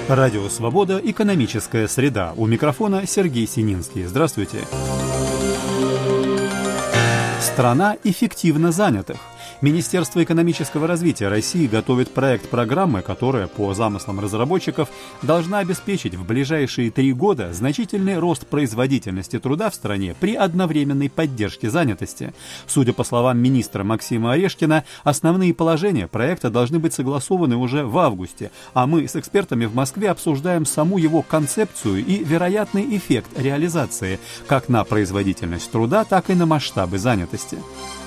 Радио «Свобода. Экономическая среда». У микрофона Сергей Сининский. Здравствуйте. Страна эффективно занятых. Министерство экономического развития России готовит проект программы, которая, по замыслам разработчиков, должна обеспечить в ближайшие 3 года значительный рост производительности труда в стране при одновременной поддержке занятости. Судя по словам министра Максима Орешкина, основные положения проекта должны быть согласованы уже в августе, а мы с экспертами в Москве обсуждаем саму его концепцию и вероятный эффект реализации как на производительность труда, так и на масштабы занятости.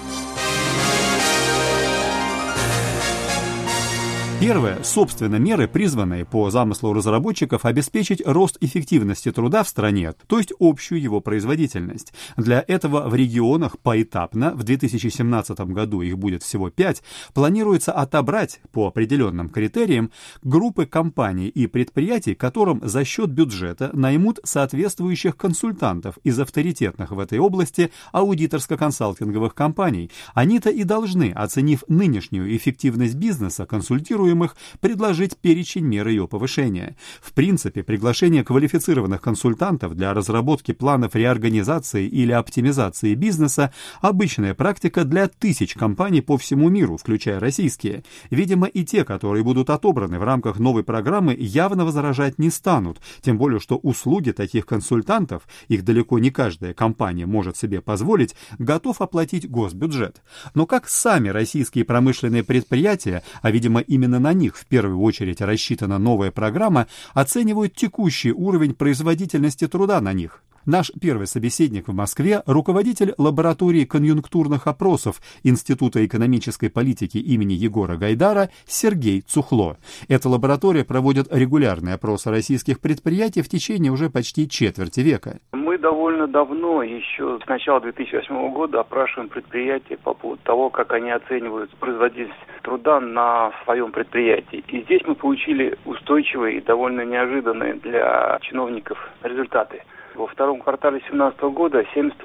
Первое. Собственно, меры, призванные по замыслу разработчиков обеспечить рост эффективности труда в стране, то есть общую его производительность. Для этого в регионах поэтапно, в 2017 году их будет всего 5, планируется отобрать по определенным критериям группы компаний и предприятий, которым за счет бюджета наймут соответствующих консультантов из авторитетных в этой области аудиторско-консалтинговых компаний. Они-то и должны, оценив нынешнюю эффективность бизнеса, консультируемых, предложить перечень мер ее повышения. В принципе, приглашение квалифицированных консультантов для разработки планов реорганизации или оптимизации бизнеса – обычная практика для тысяч компаний по всему миру, включая российские. Видимо, и те, которые будут отобраны в рамках новой программы, явно возражать не станут, тем более, что услуги таких консультантов, их далеко не каждая компания может себе позволить, готов оплатить госбюджет. Но как сами российские промышленные предприятия, а видимо именно на них в первую очередь рассчитана новая программа, оценивают текущий уровень производительности труда на них? Наш первый собеседник в Москве – руководитель лаборатории конъюнктурных опросов Института экономической политики имени Егора Гайдара Сергей Цухло. Эта лаборатория проводит регулярные опросы российских предприятий в течение уже почти четверти века. Мы довольно давно, еще с начала 2008 года, опрашиваем предприятия по поводу того, как они оценивают производительность труда на своем предприятии. И здесь мы получили устойчивые и довольно неожиданные для чиновников результаты. Во втором квартале 2017 года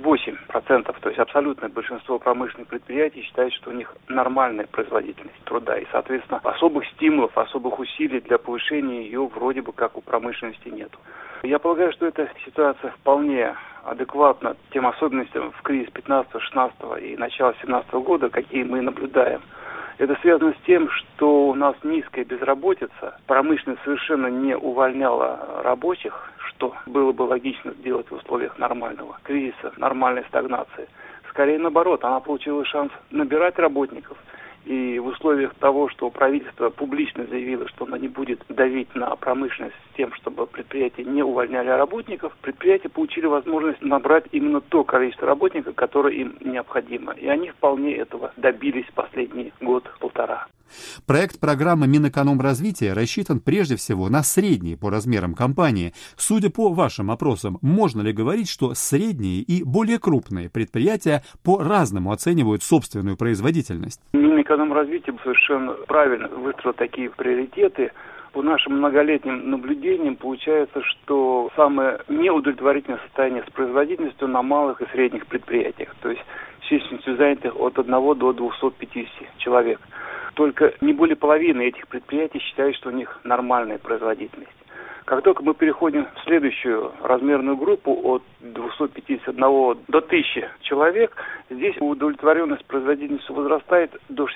78%, то есть абсолютное большинство промышленных предприятий считает, что у них нормальная производительность труда. И, соответственно, особых стимулов, особых усилий для повышения ее вроде бы как у промышленности нету. Я полагаю, что эта ситуация вполне адекватна тем особенностям в кризис 15-16 и начала 2017 года, какие мы наблюдаем. Это связано с тем, что у нас низкая безработица, промышленность совершенно не увольняла рабочих, что было бы логично сделать в условиях нормального кризиса, нормальной стагнации. Скорее наоборот, она получила шанс набирать работников. И в условиях того, что правительство публично заявило, что оно не будет давить на промышленность с тем, чтобы предприятия не увольняли работников, предприятия получили возможность набрать именно то количество работников, которое им необходимо. И они вполне этого добились последний год-полтора. Проект программы Минэкономразвития рассчитан прежде всего на средние по размерам компании. Судя по вашим опросам, можно ли говорить, что средние и более крупные предприятия по-разному оценивают собственную производительность? Минэкономразвитие совершенно правильно выстроило такие приоритеты. По нашим многолетним наблюдениям получается, что самое неудовлетворительное состояние с производительностью на малых и средних предприятиях, то есть численностью занятых от 1 до 250 человек. Только не более половины этих предприятий считают, что у них нормальная производительность. Как только мы переходим в следующую размерную группу от 251 до 1000 человек, здесь удовлетворенность производительностью возрастает до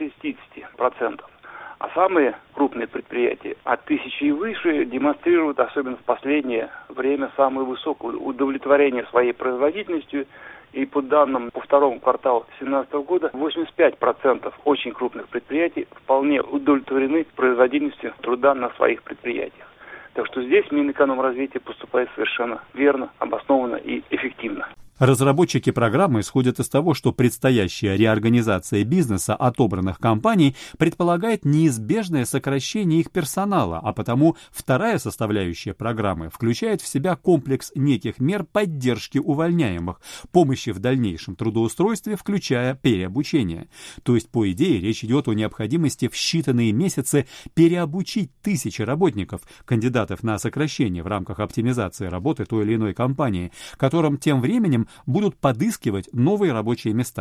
60%. А самые крупные предприятия от 1000 и выше демонстрируют, особенно в последнее время, самое высокое удовлетворение своей производительностью. И по данным по второму кварталу 2017 года 85% очень крупных предприятий вполне удовлетворены производительностью труда на своих предприятиях. Так что здесь Минэкономразвитие поступает совершенно верно, обоснованно и эффективно. Разработчики программы исходят из того, что предстоящая реорганизация бизнеса отобранных компаний предполагает неизбежное сокращение их персонала, а потому вторая составляющая программы включает в себя комплекс неких мер поддержки увольняемых, помощи в дальнейшем трудоустройстве, включая переобучение. То есть, по идее, речь идет о необходимости в считанные месяцы переобучить тысячи работников, кандидатов на сокращение в рамках оптимизации работы той или иной компании, которым тем временем будут подыскивать новые рабочие места.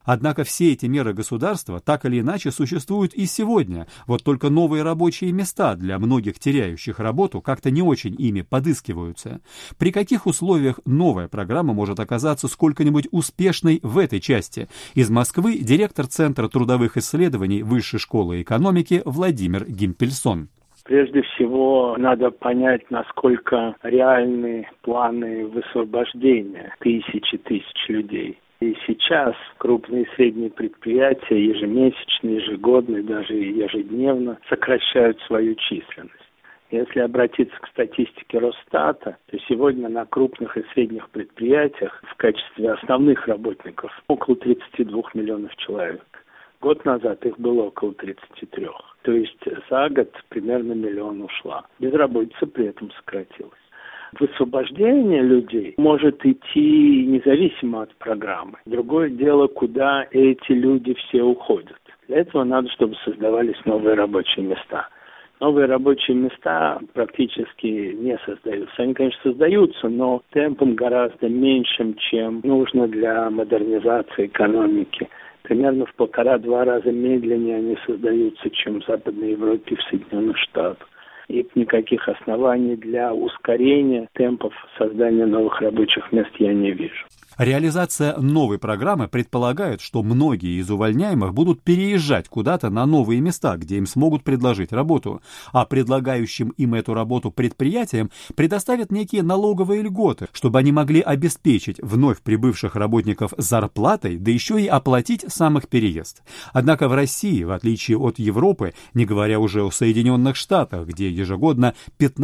Однако все эти меры государства так или иначе существуют и сегодня, вот только новые рабочие места для многих теряющих работу как-то не очень ими подыскиваются. При каких условиях новая программа может оказаться сколько-нибудь успешной в этой части? Из Москвы директор Центра трудовых исследований Высшей школы экономики Владимир Гимпельсон. Прежде всего, надо понять, насколько реальны планы высвобождения тысяч людей. И сейчас крупные и средние предприятия ежемесячно, ежегодно и даже ежедневно сокращают свою численность. Если обратиться к статистике Росстата, то сегодня на крупных и средних предприятиях в качестве основных работников около 32 миллионов человек. Год назад их было около 33. То есть за год примерно 1 миллион ушла. Безработица при этом сократилась. Высвобождение людей может идти независимо от программы. Другое дело, куда эти люди все уходят. Для этого надо, чтобы создавались новые рабочие места. Новые рабочие места практически не создаются. Они, конечно, создаются, но темпом гораздо меньшим, чем нужно для модернизации экономики. Примерно в 1,5-2 раза медленнее они создаются, чем в Западной Европе и в Соединенных Штатах. И никаких оснований для ускорения темпов создания новых рабочих мест я не вижу. Реализация новой программы предполагает, что многие из увольняемых будут переезжать куда-то на новые места, где им смогут предложить работу, а предлагающим им эту работу предприятиям предоставят некие налоговые льготы, чтобы они могли обеспечить вновь прибывших работников зарплатой, да еще и оплатить сам их переезд. Однако в России, в отличие от Европы, не говоря уже о Соединенных Штатах, где ежегодно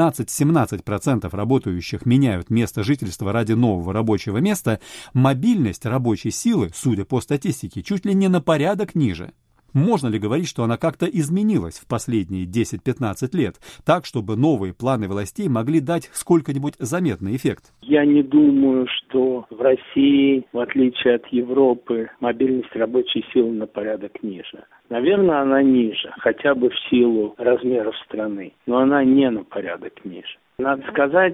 15-17% работающих меняют место жительства ради нового рабочего места, мобильность рабочей силы, судя по статистике, чуть ли не на порядок ниже. Можно ли говорить, что она как-то изменилась в последние 10-15 лет, так, чтобы новые планы властей могли дать сколько-нибудь заметный эффект? Я не думаю, что в России, в отличие от Европы, мобильность рабочей силы на порядок ниже. Наверное, она ниже, хотя бы в силу размеров страны, но она не на порядок ниже. Надо сказать,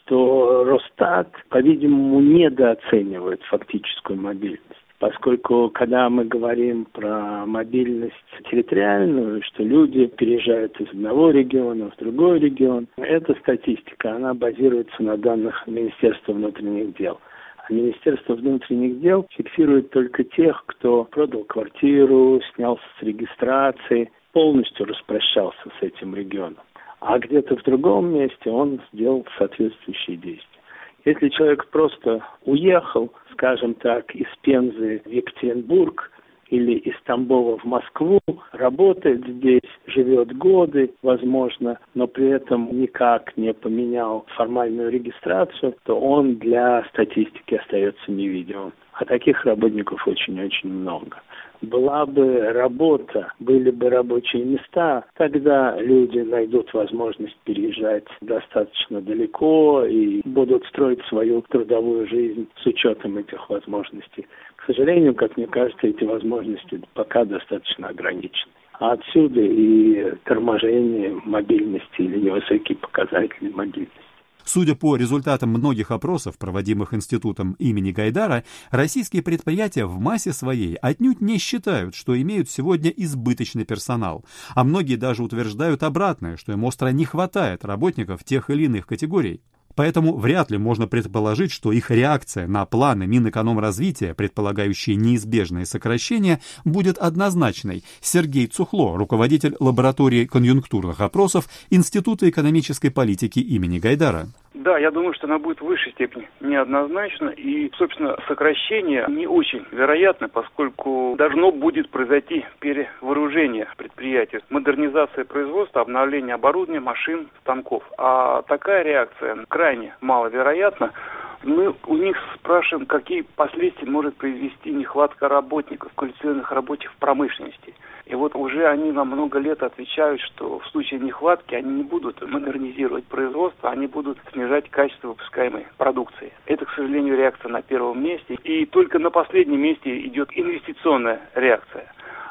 что Росстат, по-видимому, недооценивает фактическую мобильность. Поскольку, когда мы говорим про мобильность территориальную, что люди переезжают из одного региона в другой регион, эта статистика, она базируется на данных Министерства внутренних дел. А Министерство внутренних дел фиксирует только тех, кто продал квартиру, снялся с регистрации, полностью распрощался с этим регионом. А где-то в другом месте он сделал соответствующие действия. Если человек просто уехал, скажем так, из Пензы в Екатеринбург или из Тамбова в Москву, работает здесь, живет годы, возможно, но при этом никак не поменял формальную регистрацию, то он для статистики остается невидимым. А таких работников очень-очень много. Была бы работа, были бы рабочие места, тогда люди найдут возможность переезжать достаточно далеко и будут строить свою трудовую жизнь с учетом этих возможностей. К сожалению, как мне кажется, эти возможности пока достаточно ограничены. А отсюда и торможение мобильности или невысокие показатели мобильности. Судя по результатам многих опросов, проводимых институтом имени Гайдара, российские предприятия в массе своей отнюдь не считают, что имеют сегодня избыточный персонал, а многие даже утверждают обратное, что им остро не хватает работников тех или иных категорий. Поэтому вряд ли можно предположить, что их реакция на планы Минэкономразвития, предполагающие неизбежные сокращения, будет однозначной. Сергей Цухло, руководитель лаборатории конъюнктурных опросов Института экономической политики имени Гайдара. Да, я думаю, что она будет в высшей степени неоднозначна. И, собственно, сокращение не очень вероятно, поскольку должно будет произойти перевооружение предприятий, модернизация производства, обновление оборудования, машин, станков. А такая реакция крайне маловероятна. Мы у них спрашиваем, какие последствия может произвести нехватка работников, квалифицированных рабочих в промышленности. И вот уже они нам много лет отвечают, что в случае нехватки они не будут модернизировать производство, они будут снижать качество выпускаемой продукции. Это, к сожалению, реакция на первом месте. И только на последнем месте идет инвестиционная реакция.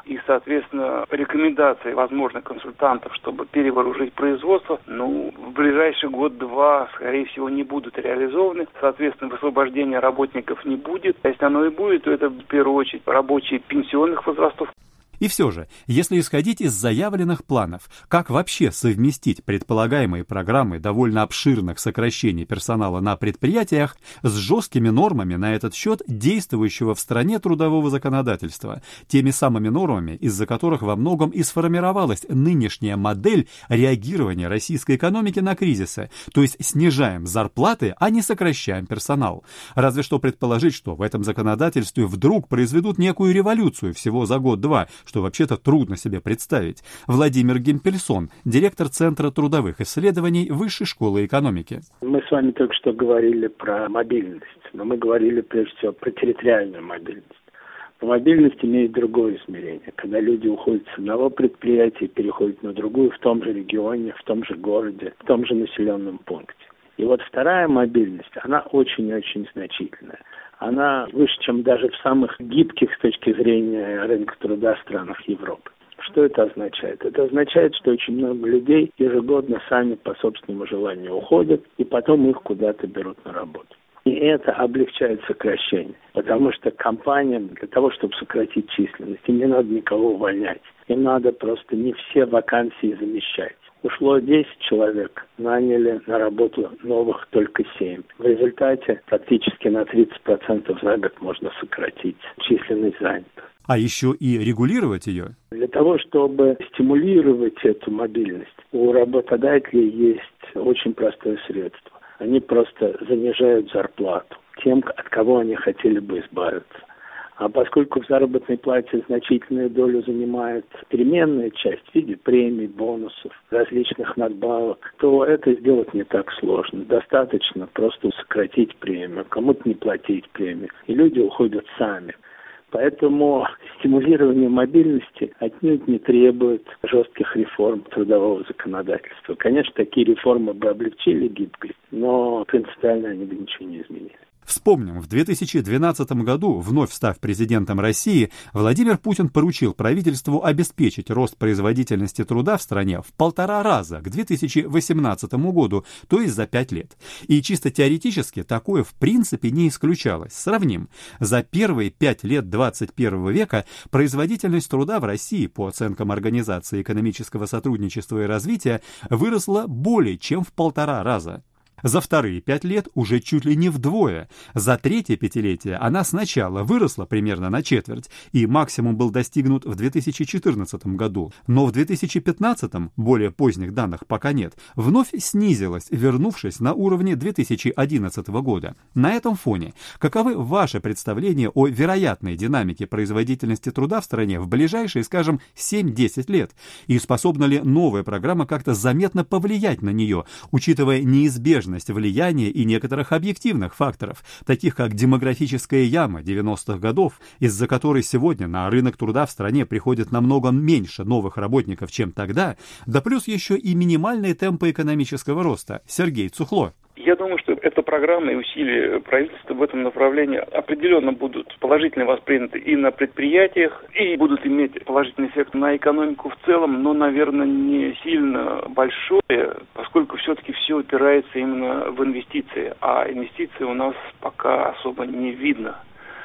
и, соответственно, рекомендации возможных консультантов, чтобы перевооружить производство, в ближайший год-два, скорее всего, не будут реализованы. Соответственно, высвобождения работников не будет. А если оно и будет, то это в первую очередь рабочие пенсионных возрастов. И все же, если исходить из заявленных планов, как вообще совместить предполагаемые программы довольно обширных сокращений персонала на предприятиях с жесткими нормами на этот счет действующего в стране трудового законодательства, теми самыми нормами, из-за которых во многом и сформировалась нынешняя модель реагирования российской экономики на кризисы, то есть снижаем зарплаты, а не сокращаем персонал. Разве что предположить, что в этом законодательстве вдруг произведут некую революцию всего за год-два, что вообще-то трудно себе представить. Владимир Гимпельсон, директор Центра трудовых исследований Высшей школы экономики. Мы с вами только что говорили про мобильность, но мы говорили прежде всего про территориальную мобильность. Но мобильность имеет другое измерение, когда люди уходят с одного предприятия и переходят на другую в том же регионе, в том же городе, в том же населенном пункте. И вот вторая мобильность, она очень-очень значительная. Она выше, чем даже в самых гибких с точки зрения рынка труда странах Европы. Что это означает? Это означает, что очень много людей ежегодно сами по собственному желанию уходят, и потом их куда-то берут на работу. И это облегчает сокращение, потому что компаниям для того, чтобы сократить численность, им не надо никого увольнять. Им надо просто не все вакансии замещать. Ушло 10 человек, наняли на работу новых только 7. В результате практически на 30% за год можно сократить численность занятых. А еще и регулировать ее? Для того, чтобы стимулировать эту мобильность, у работодателей есть очень простое средство. Они просто занижают зарплату тем, от кого они хотели бы избавиться. А поскольку в заработной плате значительную долю занимает переменная часть в виде премий, бонусов, различных надбавок, то это сделать не так сложно. Достаточно просто сократить премию, кому-то не платить премию, и люди уходят сами. Поэтому стимулирование мобильности отнюдь не требует жестких реформ трудового законодательства. Конечно, такие реформы бы облегчили гибкость, но принципиально они бы ничего не изменили. Вспомним, в 2012 году, вновь став президентом России, Владимир Путин поручил правительству обеспечить рост производительности труда в стране в 1,5 раза к 2018 году, то есть за 5 лет. И чисто теоретически такое в принципе не исключалось. Сравним. За первые 5 лет 21 века производительность труда в России, по оценкам Организации экономического сотрудничества и развития, выросла более чем в 1,5 раза. За вторые 5 лет уже чуть ли не вдвое. За третье пятилетие она сначала выросла примерно на четверть, и максимум был достигнут в 2014 году. Но в 2015, более поздних данных пока нет, вновь снизилась, вернувшись на уровне 2011 года. На этом фоне, каковы ваши представления о вероятной динамике производительности труда в стране в ближайшие, скажем, 7-10 лет? И способна ли новая программа как-то заметно повлиять на нее, учитывая неизбежность влияния и некоторых объективных факторов, таких как демографическая яма 90-х годов, из-за которой сегодня на рынок труда в стране приходит намного меньше новых работников, чем тогда, да плюс еще и минимальные темпы экономического роста? Сергей Цухло. Я думаю, что эта программа и усилия правительства в этом направлении определенно будут положительно восприняты и на предприятиях, и будут иметь положительный эффект на экономику в целом, но, наверное, не сильно большое, поскольку все-таки все упирается именно в инвестиции, а инвестиций у нас пока особо не видно.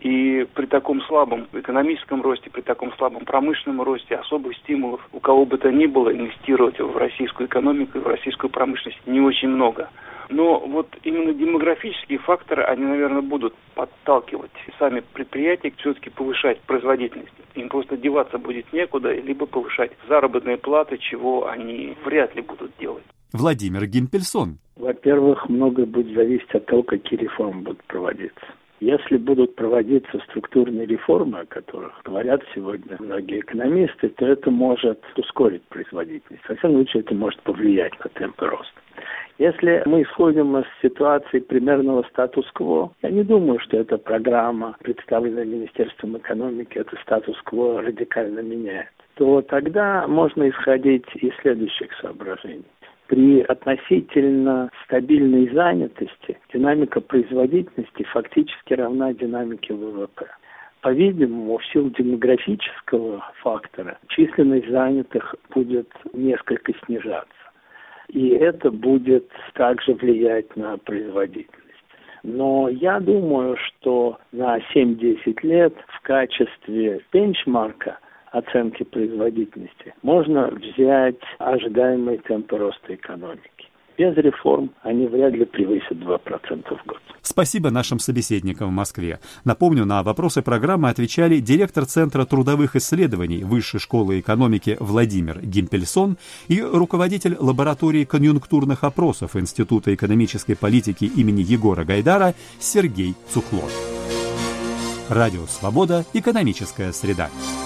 И при таком слабом экономическом росте, при таком слабом промышленном росте особых стимулов у кого бы то ни было инвестировать в российскую экономику и в российскую промышленность не очень много. Но вот именно демографические факторы, они, наверное, будут подталкивать сами предприятия все-таки повышать производительность. Им просто деваться будет некуда, либо повышать заработные платы, чего они вряд ли будут делать. Владимир Гимпельсон. Во-первых, многое будет зависеть от того, какие реформы будут проводиться. Если будут проводиться структурные реформы, о которых говорят сегодня многие экономисты, то это может ускорить производительность. Во всяком случае, это может повлиять на темпы роста. Если мы исходим из ситуации примерного статус-кво, я не думаю, что эта программа, представленная Министерством экономики, это статус-кво радикально меняет. То тогда можно исходить из следующих соображений. При относительно стабильной занятости динамика производительности фактически равна динамике ВВП. По-видимому, в силу демографического фактора численность занятых будет несколько снижаться. И это будет также влиять на производительность. Но я думаю, что на 7-10 лет в качестве бенчмарка оценки производительности можно взять ожидаемые темпы роста экономики. Без реформ они вряд ли превысят 2% в год. Спасибо нашим собеседникам в Москве. Напомню, на вопросы программы отвечали директор Центра трудовых исследований Высшей школы экономики Владимир Гимпельсон и руководитель лаборатории конъюнктурных опросов Института экономической политики имени Егора Гайдара Сергей Цухлов. Радио «Свобода». Экономическая среда.